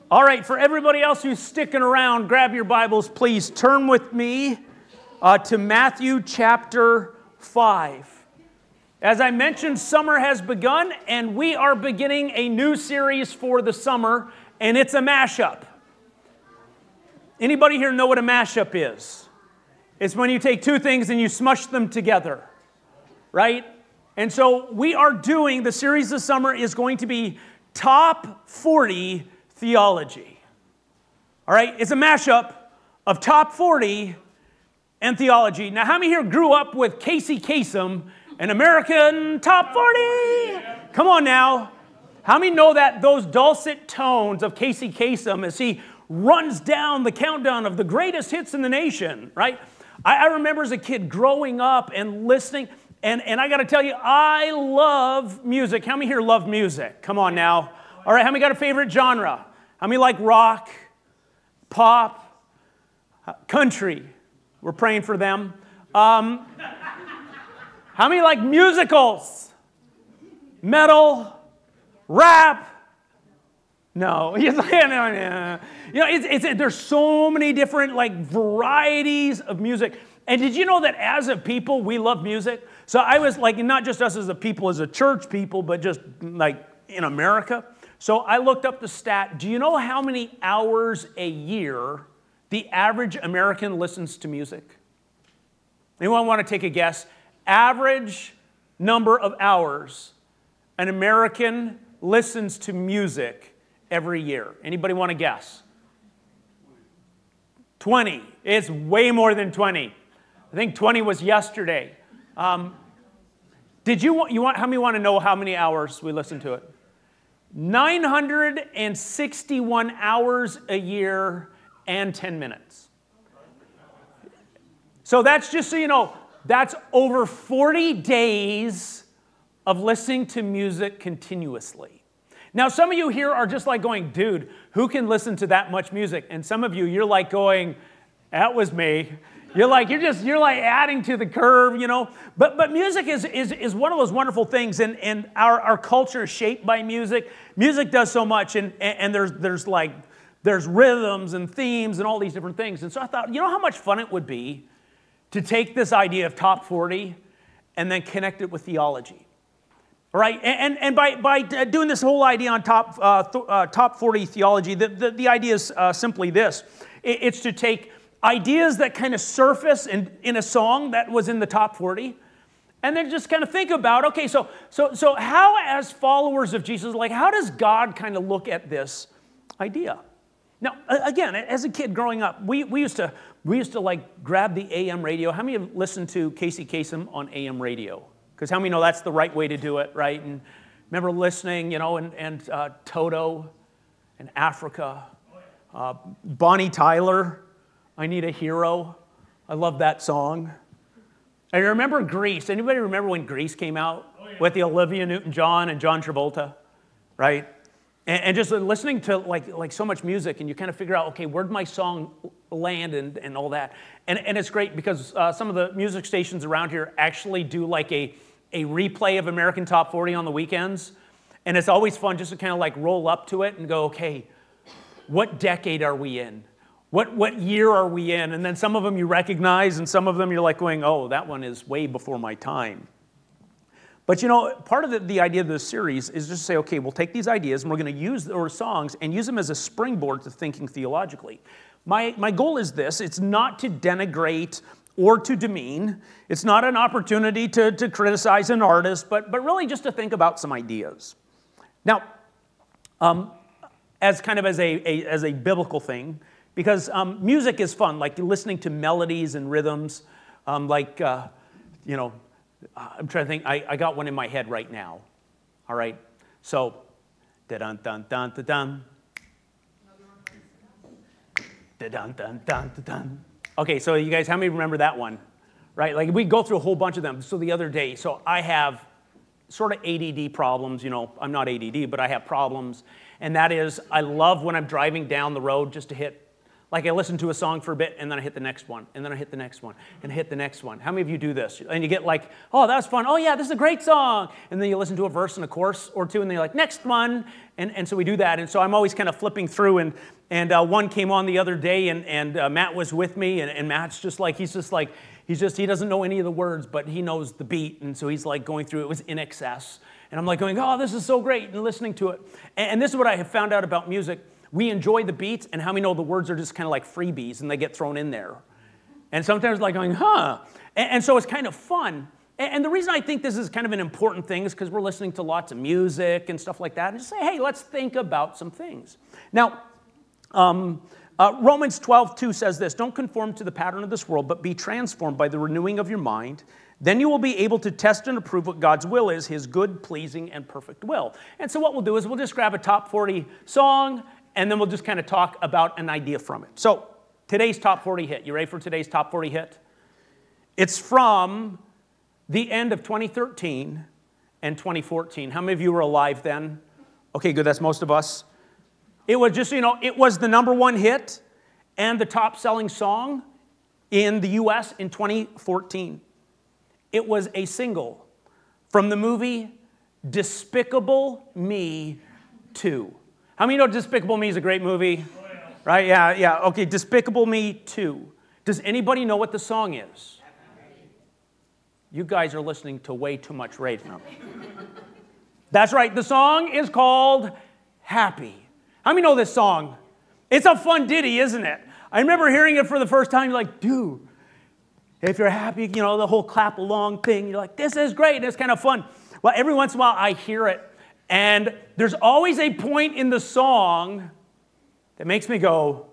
All right, for everybody else who's sticking around, grab your Bibles, please. Turn with me to Matthew chapter 5. As I mentioned, summer has begun, and we are beginning a new series for the summer, and it's a mashup. Anybody here know what a mashup is? It's when you take two things and you smush them together, right? And so we are doing, the series this summer is going to be Top 40 Theology. All right, it's a mashup of Top 40 and theology. Now, how many here grew up with Casey Kasem, an American Top 40? Come on now. How many know that those dulcet tones of Casey Kasem as he runs down the countdown of the greatest hits in the nation, right? I remember as a kid growing up and listening, and I got to tell you, I love music. How many here love music? Come on now. All right, how many got a favorite genre? How many like rock, pop, country? We're praying for them. How many like musicals? Metal, rap? No. You know, there's so many different like varieties of music. And did you know that as a people, we love music? So I was like, not just us as a people, as a church people, but just like in America. So I looked up the stat. Do you know how many hours a year the average American listens to music? Anyone want to take a guess? Average number of hours an American listens to music every year. Anybody want to guess? 20. It's way more than 20. I think 20 was yesterday. How many want to know how many hours we listen to it? 961 hours a year and 10 minutes. So that's just so you know, that's over 40 days of listening to music continuously. Now, some of you here are just like going, dude, who can listen to that much music? And some of you, you're like going, that was me. You're like adding to the curve, you know. But music is one of those wonderful things, and our culture is shaped by music. Music does so much, and there's rhythms and themes and all these different things. And so I thought, you know how much fun it would be to take this idea of top 40 and then connect it with theology. All right, and by doing this whole idea on top 40 theology, the idea is simply this. It's to take ideas that kind of surface in a song that was in the top 40, and then just kind of think about, okay, so how as followers of Jesus, like how does God kind of look at this idea? Now, again, as a kid growing up, we used to like grab the AM radio. How many have listened to Casey Kasem on AM radio? Because how many know that's the right way to do it, right? And remember listening, you know, and Toto and Africa, Bonnie Tyler, I Need a Hero. I love that song. I remember Grease. Anybody remember when Grease came out? Oh, yeah. With the Olivia Newton-John and John Travolta, right? And just listening to like so much music, and you kind of figure out, okay, where'd my song land and all that. And it's great because some of the music stations around here actually do like a replay of American Top 40 on the weekends. And it's always fun just to kind of like roll up to it and go, okay, what decade are we in? What year are we in? And then some of them you recognize, and some of them you're like going, oh, that one is way before my time. But you know, part of the idea of this series is just to say, okay, we'll take these ideas and we're going to use our songs and use them as a springboard to thinking theologically. My goal is this. It's not to denigrate or to demean. It's not an opportunity to criticize an artist, but really just to think about some ideas. Now, as kind of as a biblical thing, because music is fun, like listening to melodies and rhythms, I'm trying to think, I got one in my head right now, all right? So, da-dun-dun-dun-dun-dun. Da-dun-dun-dun-dun-dun. Okay, so you guys, how many remember that one? Right, like we go through a whole bunch of them. So the other day, so I have sort of ADD problems, you know, I'm not ADD, but I have problems. And that is, I love when I'm driving down the road just to hit Like I listen to a song for a bit, and then I hit the next one, and then I hit the next one, and hit the next one. How many of you do this? And you get like, oh, that was fun. Oh, yeah, this is a great song. And then you listen to a verse and a chorus or two, and then you're like, next one. And so we do that. And so I'm always kind of flipping through, and one came on the other day, and Matt was with me, and Matt's just like, he doesn't know any of the words, but he knows the beat. And so he's like going through, it was In Excess. And I'm like going, oh, this is so great, and listening to it. And this is what I have found out about music. We enjoy the beats, and how many know the words are just kind of like freebies, and they get thrown in there. And sometimes like going, huh. And so it's kind of fun. And the reason I think this is kind of an important thing is because we're listening to lots of music and stuff like that, and just say, hey, let's think about some things. Now, Romans 12:2 says this, don't conform to the pattern of this world, but be transformed by the renewing of your mind. Then you will be able to test and approve what God's will is, his good, pleasing, and perfect will. And so what we'll do is we'll just grab a top 40 song, and then we'll just kind of talk about an idea from it. So today's top 40 hit. You ready for today's top 40 hit? It's from the end of 2013 and 2014. How many of you were alive then? Okay, good. That's most of us. It was just, it was the number one hit and the top selling song in the U.S. in 2014. It was a single from the movie Despicable Me 2. How many know Despicable Me is a great movie? Oh, yeah. Right? Yeah. Okay, Despicable Me 2. Does anybody know what the song is? You guys are listening to way too much radio. That's right. The song is called Happy. How many know this song? It's a fun ditty, isn't it? I remember hearing it for the first time. You're like, dude, if you're happy, the whole clap along thing, you're like, this is great. It's kind of fun. Well, every once in a while I hear it. And there's always a point in the song that makes me go,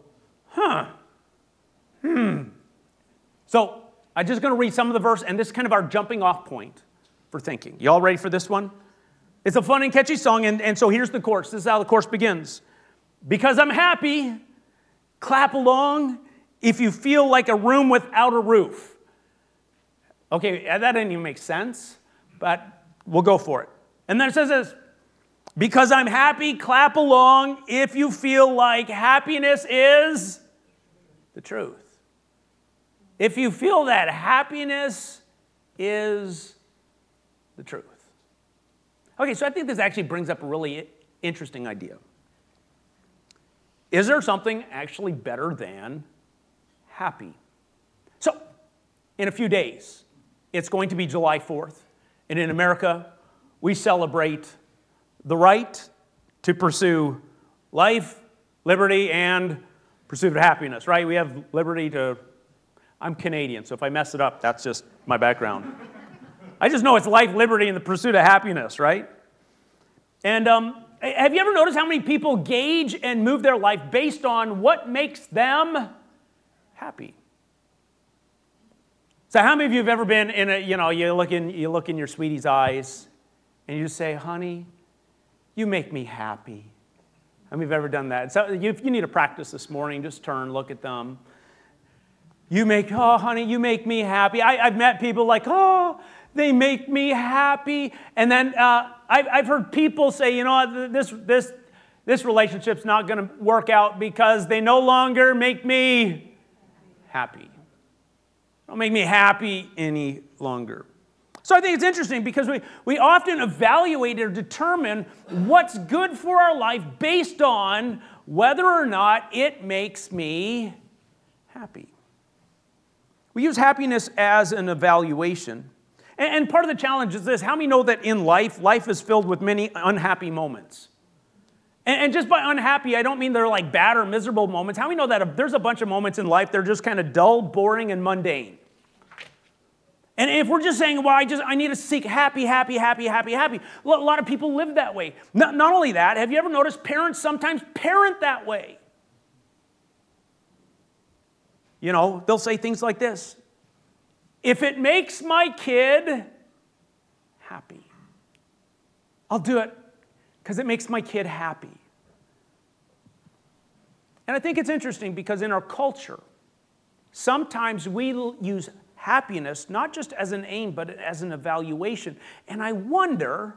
So I'm just going to read some of the verse, and this is kind of our jumping off point for thinking. You all ready for this one? It's a fun and catchy song, and so here's the chorus. This is how the chorus begins. Because I'm happy, clap along if you feel like a room without a roof. Okay, that didn't even make sense, but we'll go for it. And then it says this. Because I'm happy, clap along if you feel like happiness is the truth. If you feel that happiness is the truth. Okay, so I think this actually brings up a really interesting idea. Is there something actually better than happy? So, in a few days, it's going to be July 4th, and in America, we celebrate the right to pursue life, liberty, and pursuit of happiness, right? We have liberty to... I'm Canadian, so if I mess it up, that's just my background. I just know it's life, liberty, and the pursuit of happiness, right? And have you ever noticed how many people gauge and move their life based on what makes them happy? So how many of you have ever been in a, you look in your sweetie's eyes, and you say, honey, you make me happy. How many of you have ever done that? So if you need to practice this morning, just turn, look at them. Honey, you make me happy. I've met people like, oh, they make me happy. And then I've heard people say, this relationship's not going to work out because they no longer make me happy. Don't make me happy any longer. So I think it's interesting because we often evaluate or determine what's good for our life based on whether or not it makes me happy. We use happiness as an evaluation. And part of the challenge is this. How many know that in life is filled with many unhappy moments? And just by unhappy, I don't mean they're like bad or miserable moments. How many know that there's a bunch of moments in life that are just kind of dull, boring, and mundane? And if we're just saying, well, I need to seek happy. A lot of people live that way. Not only that, have you ever noticed parents sometimes parent that way? They'll say things like this. If it makes my kid happy, I'll do it because it makes my kid happy. And I think it's interesting because in our culture, sometimes we use happiness not just as an aim, but as an evaluation. And I wonder,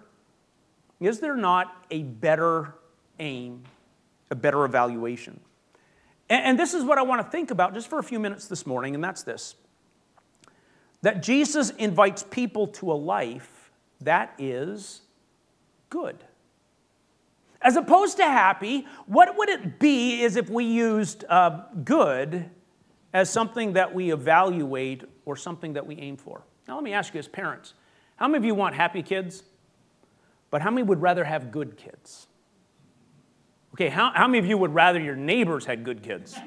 is there not a better aim, a better evaluation? And this is what I want to think about just for a few minutes this morning, and that's this. That Jesus invites people to a life that is good. As opposed to happy, what would it be is if we used good as something that we evaluate or something that we aim for? Now let me ask you as parents, how many of you want happy kids? But how many would rather have good kids? Okay, how many of you would rather your neighbors had good kids?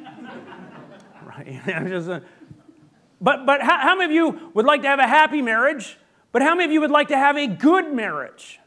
Right? But how many of you would like to have a happy marriage? But how many of you would like to have a good marriage?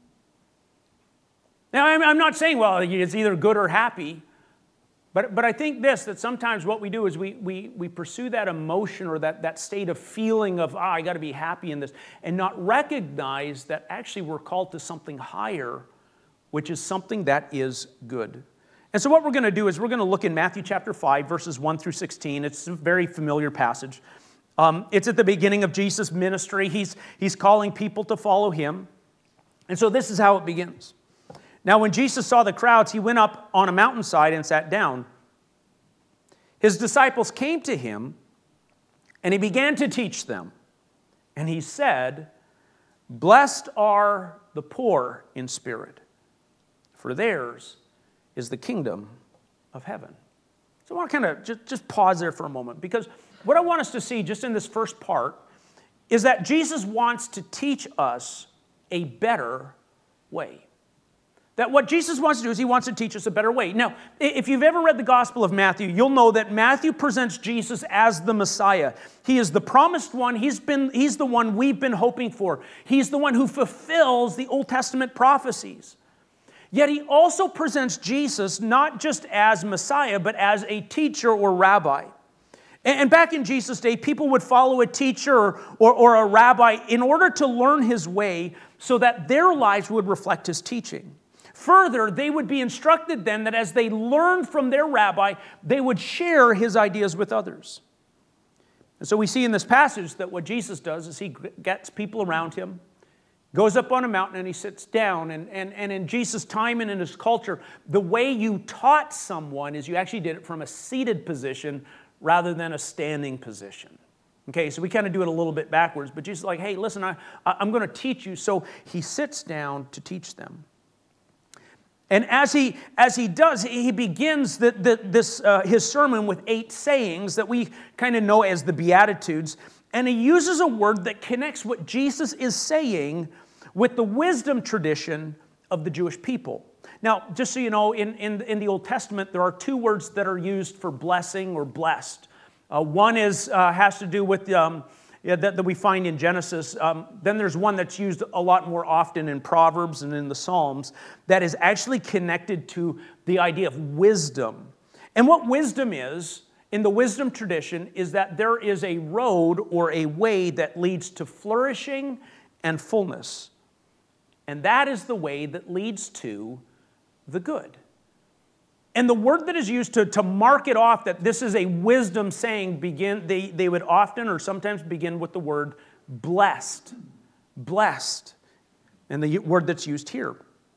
Now, I'm not saying, well, it's either good or happy. But I think that sometimes what we do is we pursue that emotion or that state of feeling of, I got to be happy in this, and not recognize that actually we're called to something higher, which is something that is good. And so what we're going to do is we're going to look in Matthew chapter 5, verses 1 through 16. It's a very familiar passage. It's at the beginning of Jesus' ministry. He's calling people to follow him. And so this is how it begins. Now, when Jesus saw the crowds, he went up on a mountainside and sat down. His disciples came to him, and he began to teach them. And he said, "Blessed are the poor in spirit, for theirs is the kingdom of heaven." So I want to kind of just pause there for a moment, because what I want us to see just in this first part is that Jesus wants to teach us a better way. That what Jesus wants to do is he wants to teach us a better way. Now, if you've ever read the Gospel of Matthew, you'll know that Matthew presents Jesus as the Messiah. He is the promised one. He's the one we've been hoping for. He's the one who fulfills the Old Testament prophecies. Yet he also presents Jesus not just as Messiah, but as a teacher or rabbi. And back in Jesus' day, people would follow a teacher or a rabbi in order to learn his way so that their lives would reflect his teaching. Further, they would be instructed then that as they learned from their rabbi, they would share his ideas with others. And so we see in this passage that what Jesus does is he gets people around him, goes up on a mountain, and he sits down. And in Jesus' time and in his culture, the way you taught someone is you actually did it from a seated position rather than a standing position. Okay, so we kind of do it a little bit backwards, but Jesus is like, hey, listen, I'm going to teach you. So he sits down to teach them. And as he does, he begins his sermon with 8 sayings that we kind of know as the Beatitudes. And he uses a word that connects what Jesus is saying with the wisdom tradition of the Jewish people. Now, just so you know, in the Old Testament, there are 2 words that are used for blessing or blessed. One has to do with that we find in Genesis. Then there's one that's used a lot more often in Proverbs and in the Psalms that is actually connected to the idea of wisdom. And what wisdom is, in the wisdom tradition, is that there is a road or a way that leads to flourishing and fullness. And that is the way that leads to the good. And the word that is used to mark it off that this is a wisdom saying, they would often or sometimes begin with the word blessed. Blessed. And the word that's used here.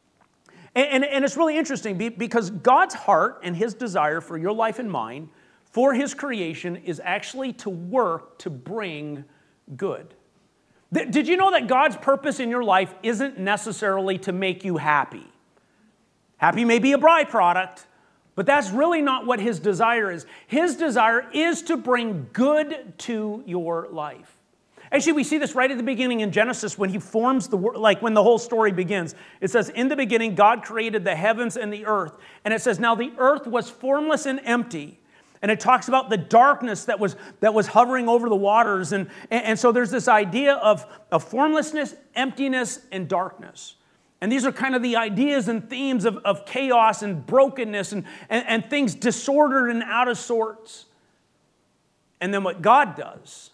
And it's really interesting because God's heart and his desire for your life and mine, for his creation, is actually to work to bring good. Did you know that God's purpose in your life isn't necessarily to make you happy? Happy may be a byproduct, but that's really not what his desire is. His desire is to bring good to your life. Actually, we see this right at the beginning in Genesis when he forms the world, like when the whole story begins. It says, in the beginning, God created the heavens and the earth. And it says, now the earth was formless and empty. And it talks about the darkness that was hovering over the waters. And so there's this idea of formlessness, emptiness, and darkness. And these are kind of the ideas and themes of chaos and brokenness and things disordered and out of sorts. And then what God does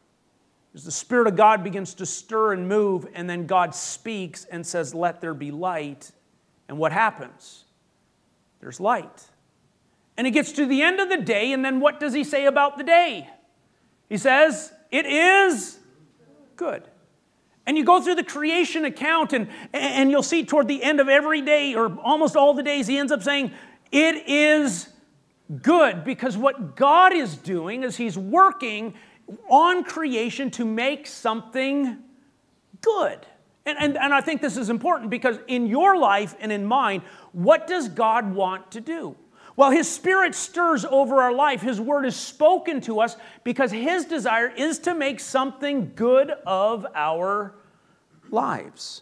is the Spirit of God begins to stir and move, and then God speaks and says, let there be light. And what happens? There's light. And it gets to the end of the day, and then what does he say about the day? He says, it is good. And you go through the creation account, and you'll see toward the end of every day, or almost all the days, he ends up saying, it is good, because what God is doing is He's working on creation to make something good. And I think this is important because in your life and in mine, what does God want to do? Well, His Spirit stirs over our life. His Word is spoken to us because His desire is to make something good of our lives.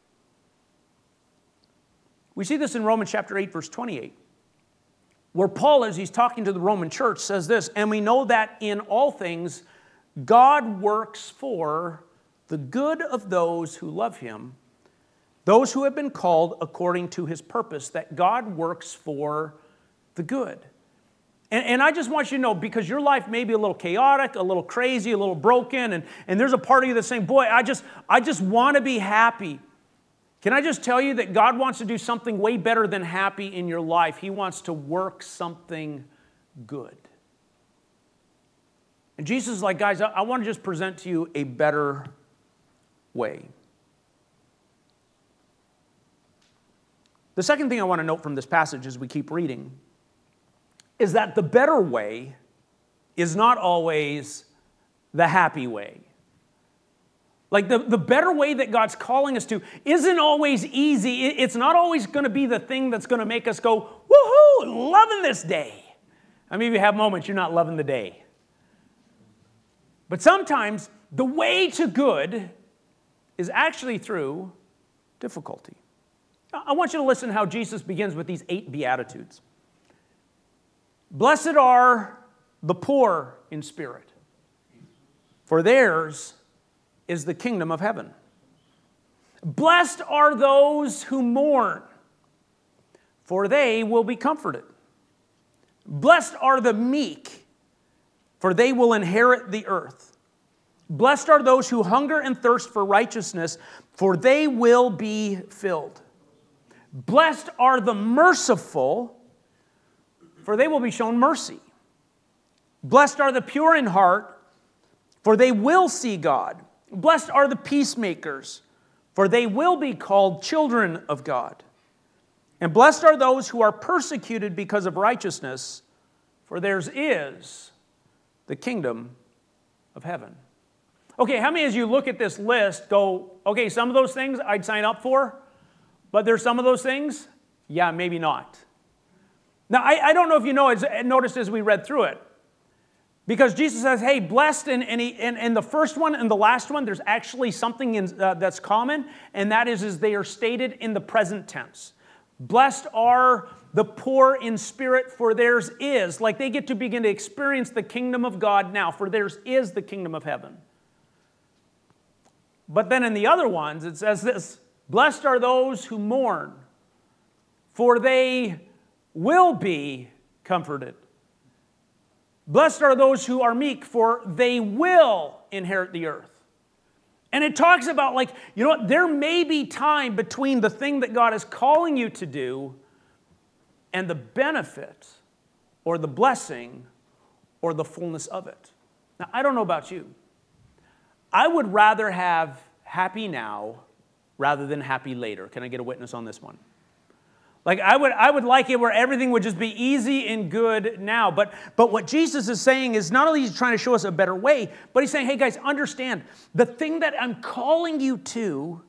We see this in Romans chapter 8, verse 28, where Paul, as he's talking to the Roman church, says this, "And we know that in all things God works for the good of those who love Him, those who have been called according to His purpose," that God works for the good. And I just want you to know, because your life may be a little chaotic, a little crazy, a little broken, and there's a part of you that's saying, boy, I just want to be happy. Can I just tell you that God wants to do something way better than happy in your life? He wants to work something good. And Jesus is like, guys, I want to just present to you a better way. The second thing I want to note from this passage as we keep reading is that the better way is not always the happy way. Like the better way that God's calling us to isn't always easy. It's not always going to be the thing that's going to make us go, woohoo, loving this day. I mean, if you have moments you're not loving the day. But sometimes the way to good is actually through difficulty. I want you to listen how Jesus begins with these 8 Beatitudes. Blessed are the poor in spirit, for theirs is the kingdom of heaven. Blessed are those who mourn, for they will be comforted. Blessed are the meek, for they will inherit the earth. Blessed are those who hunger and thirst for righteousness, for they will be filled. Blessed are the merciful, for they will be shown mercy. Blessed are the pure in heart, for they will see God. Blessed are the peacemakers, for they will be called children of God. And blessed are those who are persecuted because of righteousness, for theirs is the kingdom of heaven. Okay, how many as you look at this list go, okay, some of those things I'd sign up for, but there's some of those things, yeah, maybe not. Now, I don't know if you noticed as we read through it, because Jesus says, hey, blessed, and the first one and the last one, there's actually something that's common, and that is they are stated in the present tense. Blessed are the poor in spirit, for theirs is, like they get to begin to experience the kingdom of God now, for theirs is the kingdom of heaven. But then in the other ones, it says this, blessed are those who mourn, for they will be comforted. Blessed are those who are meek, for they will inherit the earth. And it talks about like, you know what, there may be time between the thing that God is calling you to do and the benefit or the blessing or the fullness of it. Now, I don't know about you. I would rather have happy now rather than happy later. Can I get a witness on this one? Like I would like it where everything would just be easy and good now. But what Jesus is saying is not only is he trying to show us a better way, but he's saying, hey guys, understand, the thing that I'm calling you to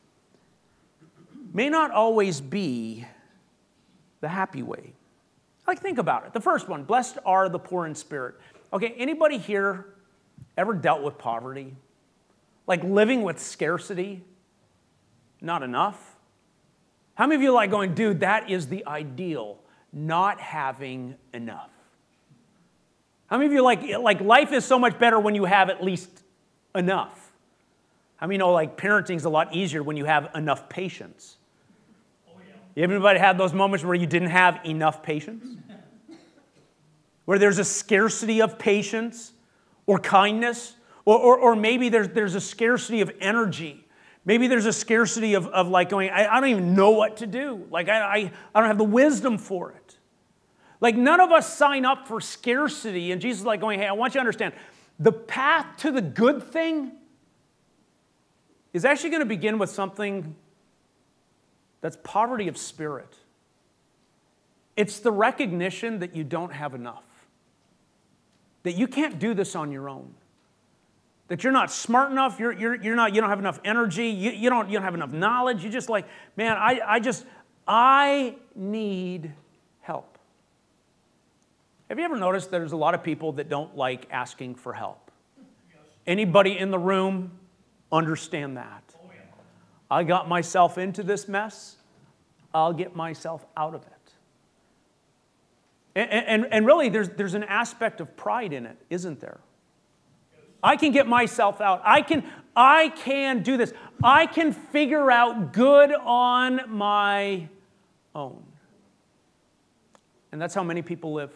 may not always be the happy way. Like think about it. The first one, blessed are the poor in spirit. Okay, anybody here ever dealt with poverty? Like living with scarcity? Not enough? How many of you are like going, dude, that is the ideal, not having enough? How many of you are like life is so much better when you have at least enough? How many know like parenting is a lot easier when you have enough patience? Oh, yeah. Everybody had those moments where you didn't have enough patience? Where there's a scarcity of patience or kindness? Or maybe there's a scarcity of energy. Maybe there's a scarcity of like going, I don't even know what to do. Like I don't have the wisdom for it. Like none of us sign up for scarcity. And Jesus is like going, hey, I want you to understand, the path to the good thing is actually going to begin with something that's poverty of spirit. It's the recognition that you don't have enough, that you can't do this on your own, that you're not smart enough, you don't have enough energy, you don't have enough knowledge. You're just like, man, I need help. Have you ever noticed there's a lot of people that don't like asking for help? Yes. Anybody in the room understand that? Oh, yeah. I got myself into this mess. I'll get myself out of it. And really, there's an aspect of pride in it, isn't there? Yes. I can get myself out. I can do this. I can figure out good on my own. And that's how many people live.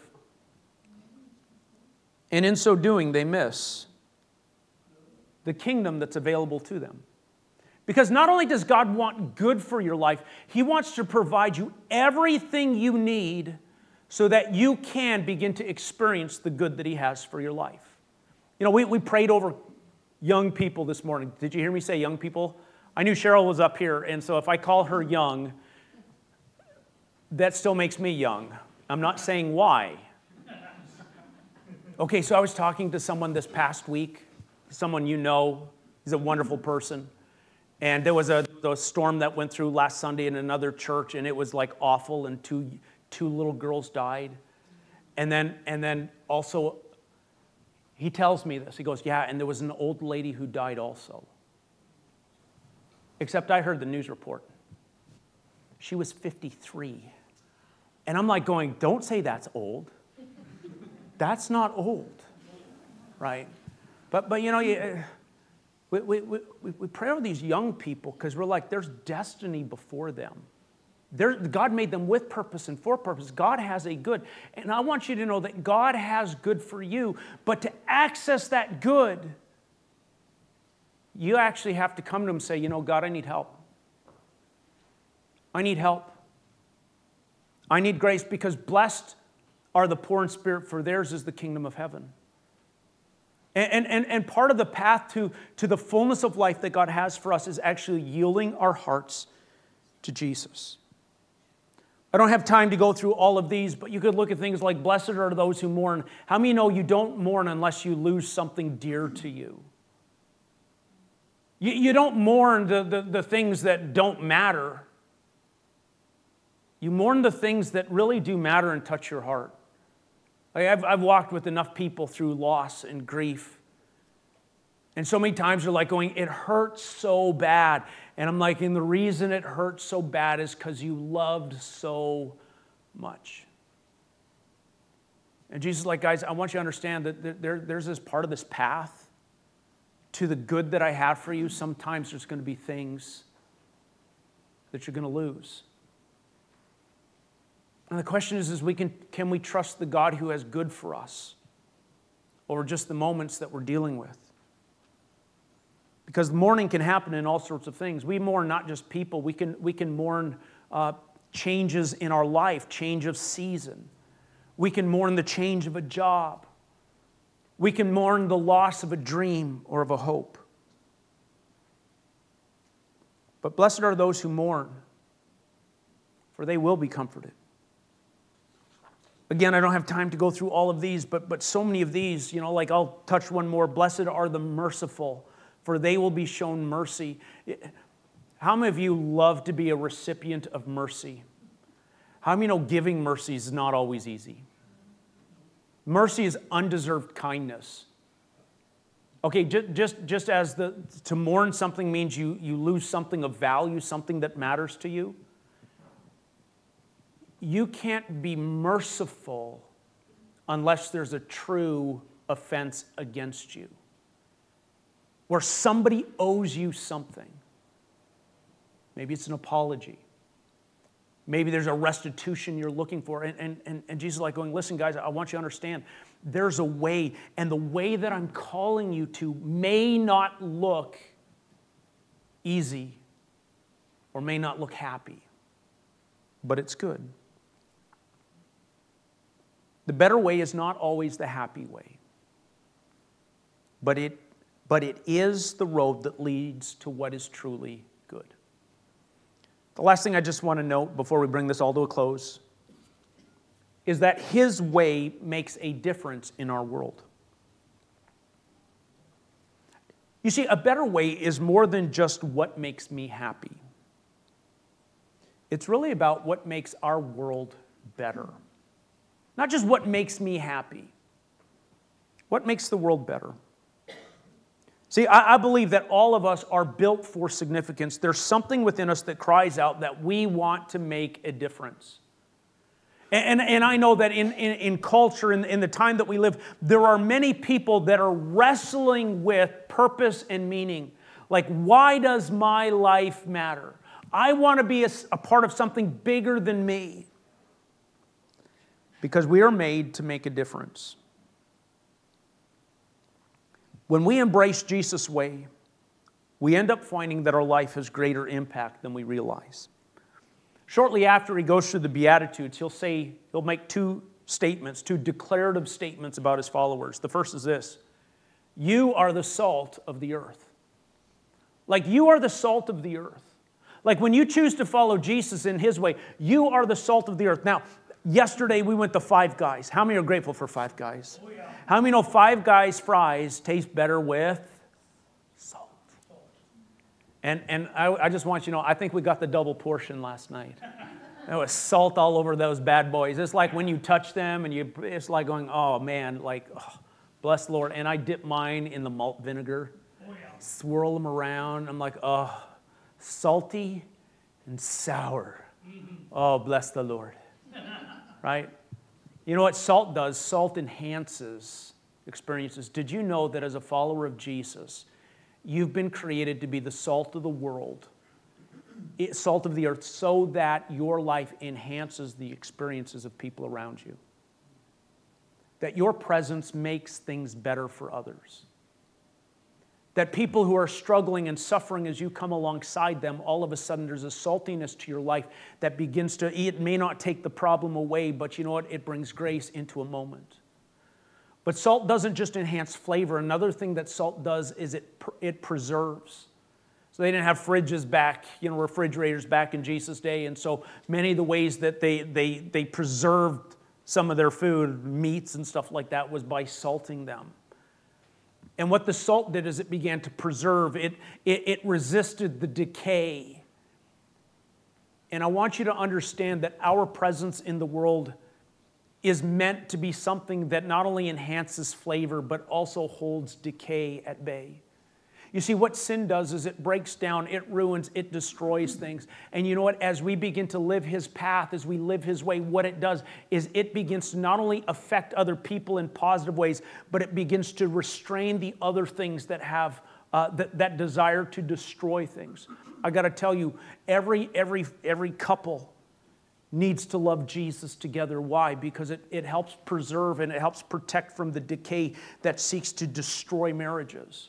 And in so doing, they miss the kingdom that's available to them. Because not only does God want good for your life, He wants to provide you everything you need so that you can begin to experience the good that He has for your life. You know, we prayed over young people this morning. Did you hear me say young people? I knew Cheryl was up here, and so if I call her young, that still makes me young. I'm not saying why. Okay, so I was talking to someone this past week, someone you know, he's a wonderful person. And there was a storm that went through last Sunday in another church, and it was like awful, and two little girls died. And then also, he tells me this. He goes, yeah, and there was an old lady who died also. Except I heard the news report. She was 53. And I'm like going, don't say that's old. That's not old, right? But you know, we pray over these young people because we're like, there's destiny before them. God made them with purpose and for purpose. God has a good. And I want you to know that God has good for you. But to access that good, you actually have to come to Him and say, you know, God, I need help. I need help. I need grace, because blessed are the poor in spirit, for theirs is the kingdom of heaven. And part of the path to the fullness of life that God has for us is actually yielding our hearts to Jesus. I don't have time to go through all of these, but you could look at things like, blessed are those who mourn. How many know you don't mourn unless you lose something dear to you? You don't mourn the things that don't matter. You mourn the things that really do matter and touch your heart. I've walked with enough people through loss and grief. And so many times they're like going, it hurts so bad. And I'm like, and the reason it hurts so bad is because you loved so much. And Jesus is like, guys, I want you to understand that there's this part of this path to the good that I have for you. Sometimes there's going to be things that you're going to lose. And the question is can we trust the God who has good for us over just the moments that we're dealing with? Because mourning can happen in all sorts of things. We mourn not just people. We can mourn changes in our life, change of season. We can mourn the change of a job. We can mourn the loss of a dream or of a hope. But blessed are those who mourn, for they will be comforted. Again, I don't have time to go through all of these, but so many of these, you know, like I'll touch one more. Blessed are the merciful, for they will be shown mercy. How many of you love to be a recipient of mercy? How many know giving mercy is not always easy? Mercy is undeserved kindness. Okay, just as to mourn something means you lose something of value, something that matters to you. You can't be merciful unless there's a true offense against you, where somebody owes you something. Maybe it's an apology. Maybe there's a restitution you're looking for. And Jesus is like going, listen, guys, I want you to understand, there's a way, and the way that I'm calling you to may not look easy or may not look happy, but it's good. The better way is not always the happy way, but it is the road that leads to what is truly good. The last thing I just want to note before we bring this all to a close is that His way makes a difference in our world. You see, a better way is more than just what makes me happy. It's really about what makes our world better. Not just what makes me happy. What makes the world better? See, I believe that all of us are built for significance. There's something within us that cries out that we want to make a difference. And I know that in culture, in the time that we live, there are many people that are wrestling with purpose and meaning. Like, why does my life matter? I want to be a part of something bigger than me. Because we are made to make a difference. When we embrace Jesus' way, we end up finding that our life has greater impact than we realize. Shortly after he goes through the Beatitudes, he'll make two declarative statements about his followers. The first is this: you are the salt of the earth. Like, you are the salt of the earth. Like, when you choose to follow Jesus in his way, you are the salt of the earth. Now, yesterday we went to Five Guys. How many are grateful for Five Guys? Oh, yeah. How many know Five Guys fries taste better with salt? And I just want you to know, I think we got the double portion last night. There was salt all over those bad boys. It's like when you touch them and it's like going, oh man, like, oh, bless the Lord. And I dip mine in the malt vinegar, swirl them around. I'm like, oh, salty and sour. Oh, bless the Lord. Right? You know what salt does? Salt enhances experiences. Did you know that as a follower of Jesus, you've been created to be the salt of the world, salt of the earth, so that your life enhances the experiences of people around you? That your presence makes things better for others. That people who are struggling and suffering as you come alongside them, all of a sudden there's a saltiness to your life that begins to, it may not take the problem away, but you know what? It brings grace into a moment. But salt doesn't just enhance flavor. Another thing that salt does is it preserves. So they didn't have fridges back, refrigerators back in Jesus' day. And so many of the ways that they preserved some of their food, meats and stuff like that, was by salting them. And what the salt did is it began to preserve. It resisted the decay. And I want you to understand that our presence in the world is meant to be something that not only enhances flavor, but also holds decay at bay. You see, what sin does is it breaks down, it ruins, it destroys things. And you know what? As we begin to live his path, as we live his way, what it does is it begins to not only affect other people in positive ways, but it begins to restrain the other things that have that desire to destroy things. I got to tell you, every couple needs to love Jesus together. Why? Because it helps preserve and it helps protect from the decay that seeks to destroy marriages.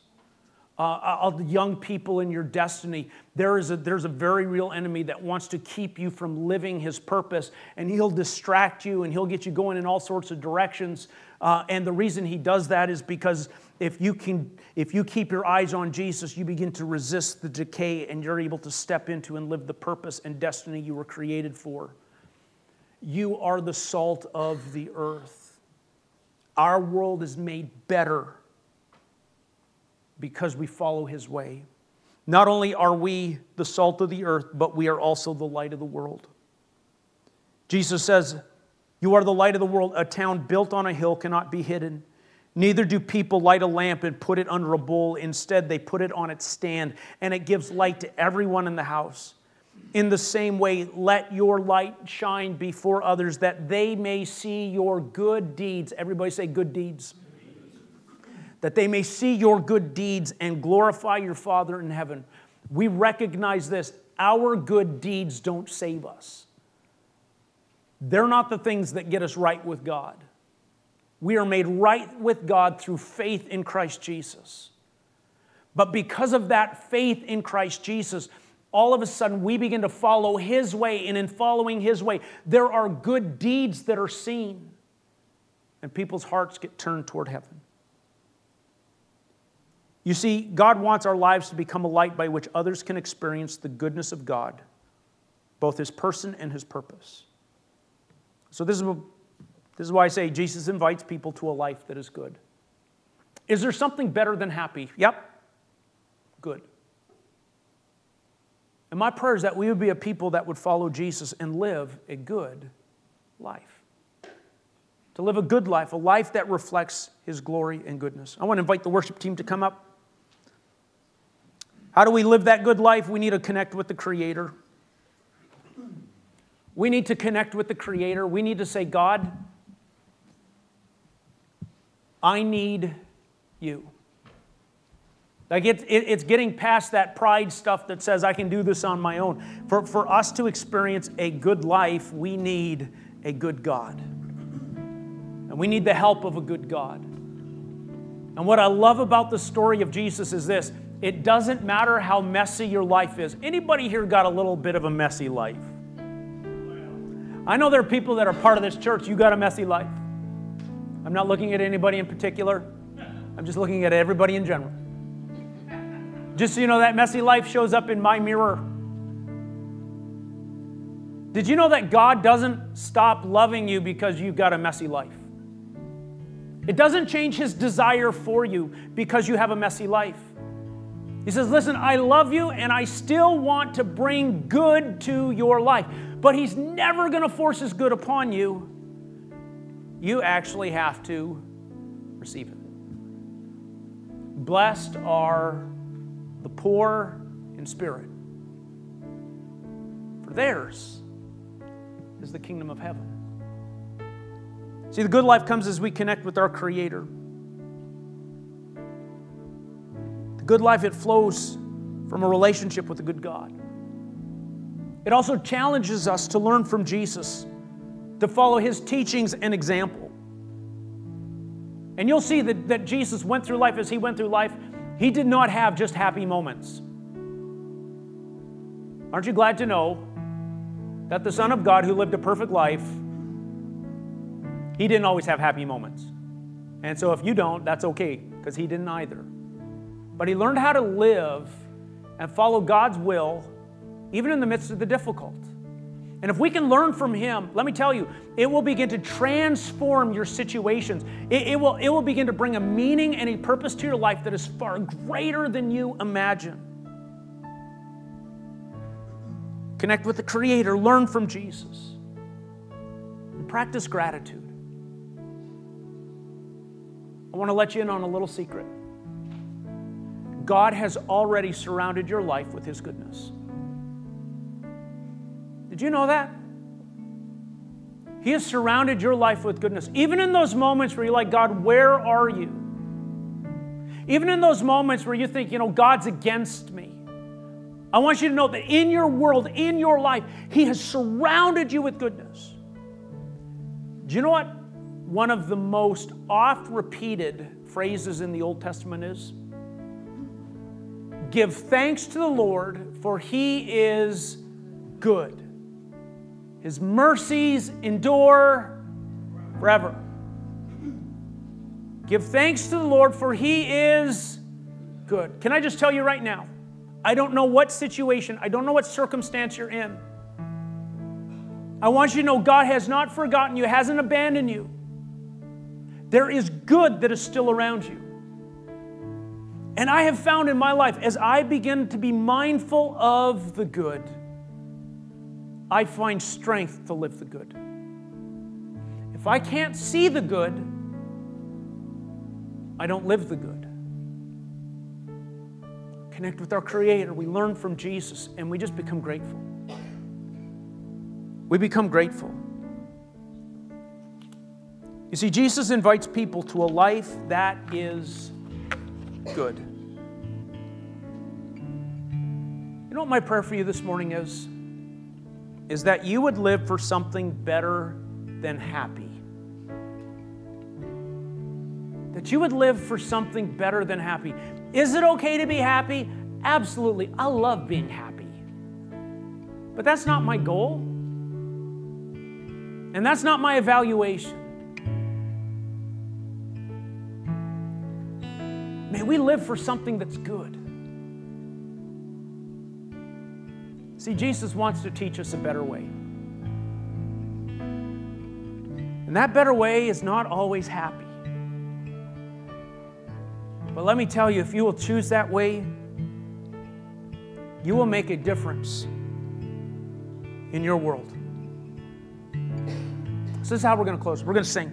Young people in your destiny, there's a very real enemy that wants to keep you from living his purpose, and he'll distract you and he'll get you going in all sorts of directions. And the reason he does that is because if you keep your eyes on Jesus, you begin to resist the decay and you're able to step into and live the purpose and destiny you were created for. You are the salt of the earth. Our world is made better because we follow his way. Not only are we the salt of the earth, but we are also the light of the world. Jesus says, you are the light of the world. A town built on a hill cannot be hidden. Neither do people light a lamp and put it under a bowl. Instead, they put it on its stand, and it gives light to everyone in the house. In the same way, let your light shine before others, that they may see your good deeds. Everybody say good deeds. That they may see your good deeds and glorify your Father in heaven. We recognize this. Our good deeds don't save us. They're not the things that get us right with God. We are made right with God through faith in Christ Jesus. But because of that faith in Christ Jesus, all of a sudden we begin to follow his way, and in following his way, there are good deeds that are seen, and people's hearts get turned toward heaven. You see, God wants our lives to become a light by which others can experience the goodness of God, both his person and his purpose. So this is This is why I say Jesus invites people to a life that is good. Is there something better than happy? Yep. Good. And my prayer is that we would be a people that would follow Jesus and live a good life. To live a good life, a life that reflects His glory and goodness. I want to invite the worship team to come up. How do we live that good life? We need to connect with the Creator. We need to connect with the Creator. We need to say, God, I need you. Like it's getting past that pride stuff that says I can do this on my own. For us to experience a good life, we need a good God. And we need the help of a good God. And what I love about the story of Jesus is this. It doesn't matter how messy your life is. Anybody here got a little bit of a messy life? I know there are people that are part of this church, you got a messy life. I'm not looking at anybody in particular. I'm just looking at everybody in general. Just so you know, that messy life shows up in my mirror. Did you know that God doesn't stop loving you because you've got a messy life? It doesn't change His desire for you because you have a messy life. He says, listen, I love you and I still want to bring good to your life. But He's never going to force His good upon you. You actually have to receive it. Blessed are the poor in spirit, for theirs is the kingdom of heaven. See, the good life comes as we connect with our Creator. The good life, it flows from a relationship with a good God. It also challenges us to learn from Jesus, to follow His teachings and example. And you'll see that Jesus went through life as He went through life. He did not have just happy moments. Aren't you glad to know that the Son of God who lived a perfect life, He didn't always have happy moments. And so if you don't, that's okay, because He didn't either. But He learned how to live and follow God's will, even in the midst of the difficult. And if we can learn from Him, let me tell you, it will begin to transform your situations. It will begin to bring a meaning and a purpose to your life that is far greater than you imagine. Connect with the Creator, learn from Jesus, and practice gratitude. I want to let you in on a little secret. God has already surrounded your life with His goodness. Did you know that? He has surrounded your life with goodness. Even in those moments where you're like, God, where are you? Even in those moments where you think, God's against me. I want you to know that in your world, in your life, He has surrounded you with goodness. Do you know what one of the most oft repeated phrases in the Old Testament is? Give thanks to the Lord, for He is good. His mercies endure forever. Give thanks to the Lord, for He is good. Can I just tell you right now, I don't know what situation, I don't know what circumstance you're in. I want you to know God has not forgotten you, hasn't abandoned you. There is good that is still around you. And I have found in my life, as I begin to be mindful of the good, I find strength to live the good. If I can't see the good, I don't live the good. Connect with our Creator. We learn from Jesus, and we just become grateful. We become grateful. You see, Jesus invites people to a life that is good. You know what my prayer for you this morning is? Is that you would live for something better than happy. That you would live for something better than happy. Is it okay to be happy? Absolutely. I love being happy. But that's not my goal. And that's not my evaluation. May we live for something that's good. See, Jesus wants to teach us a better way. And And that better way is not always happy. But let me tell you, if you will choose that way, you will make a difference in your world. So this is how we're going to close. We're going to sing.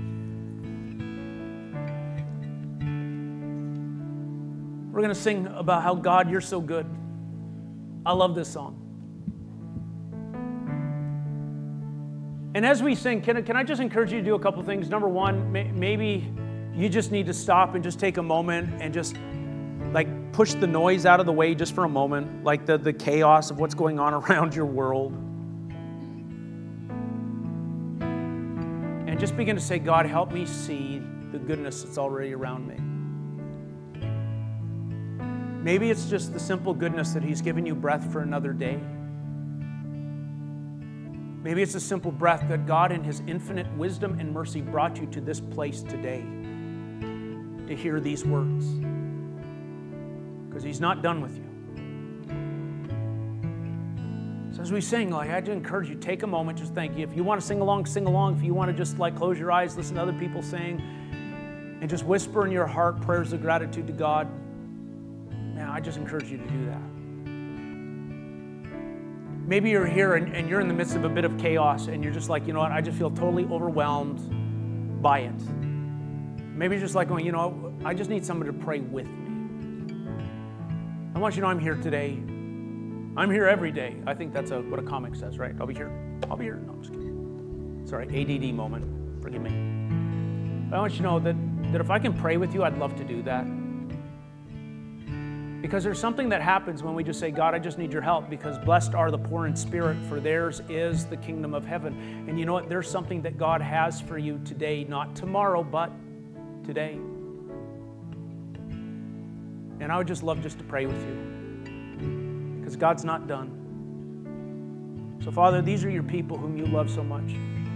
We're going to sing about how, God, you're so good. I love this song. And as we sing, can I just encourage you to do a couple things? Number one, maybe you just need to stop and just take a moment and just push the noise out of the way just for a moment, like the chaos of what's going on around your world. And just begin to say, God, help me see the goodness that's already around me. Maybe it's just the simple goodness that He's given you breath for another day. Maybe it's a simple breath that God in His infinite wisdom and mercy brought you to this place today to hear these words. Because He's not done with you. So as we sing, I had to encourage you, take a moment, just thank you. If you want to sing along, sing along. If you want to just close your eyes, listen to other people sing, and just whisper in your heart prayers of gratitude to God, man, I just encourage you to do that. Maybe you're here and you're in the midst of a bit of chaos and you're just you know what, I just feel totally overwhelmed by it. Maybe you're just going, you know, I just need someone to pray with me. I want you to know I'm here today. I'm here every day. I think that's what a comic says, right? I'll be here. No, I'm just kidding. Sorry, ADD moment. Forgive me. But I want you to know that if I can pray with you, I'd love to do that. Because there's something that happens when we just say, God, I just need your help, because blessed are the poor in spirit, for theirs is the kingdom of heaven. And you know what? There's something that God has for you today, not tomorrow, but today. And I would just love just to pray with you, because God's not done. So Father, these are your people whom you love so much.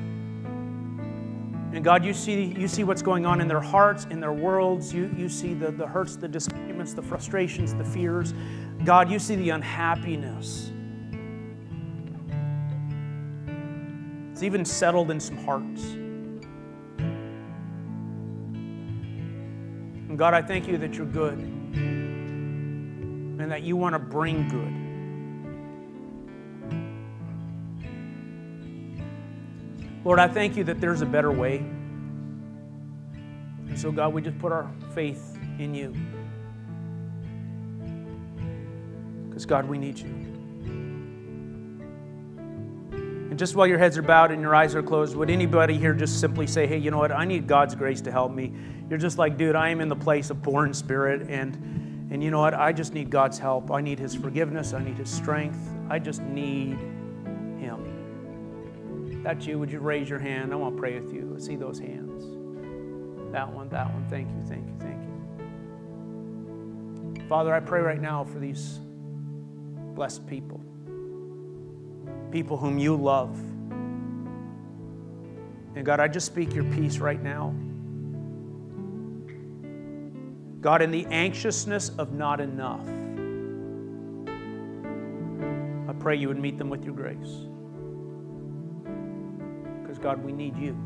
And God, you see what's going on in their hearts, in their worlds. You see the hurts, the disappointments, the frustrations, the fears. God, you see the unhappiness. It's even settled in some hearts. And God, I thank you that you're good and that you want to bring good. Lord, I thank you that there's a better way. And so, God, we just put our faith in you. Because, God, we need you. And just while your heads are bowed and your eyes are closed, would anybody here just simply say, hey, you know what? I need God's grace to help me. You're just like, dude, I am in the place of poor in spirit. And you know what? I just need God's help. I need His forgiveness. I need His strength. I just need Him. That's you. Would you raise your hand? I want to pray with you. Let's see those hands. That one. Thank you. Father, I pray right now for these blessed people. People whom you love. And God, I just speak your peace right now. God, in the anxiousness of not enough, I pray you would meet them with your grace. God, we need you.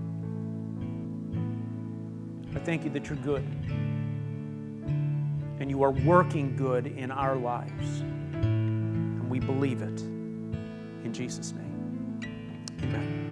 I thank you that you're good. And you are working good in our lives. And we believe it. In Jesus' name, amen.